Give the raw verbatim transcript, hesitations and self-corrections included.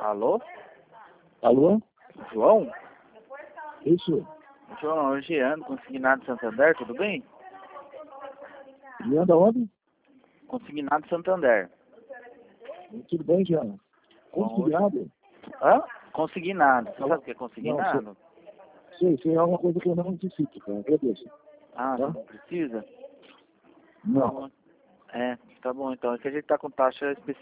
Alô? Alô? João? Isso? João, é o Jean, consignado Santander, tudo bem? Jean da onde? Consignado Santander. Tudo bem, Jean? Consignado? Hã? Consignado. Você sabe o que é consignado? Não, sei, sei, é alguma coisa que eu não necessito, cara. Agradeço. Ah, Tá? não precisa? Não. É, tá bom então. É que a gente tá com taxa especial.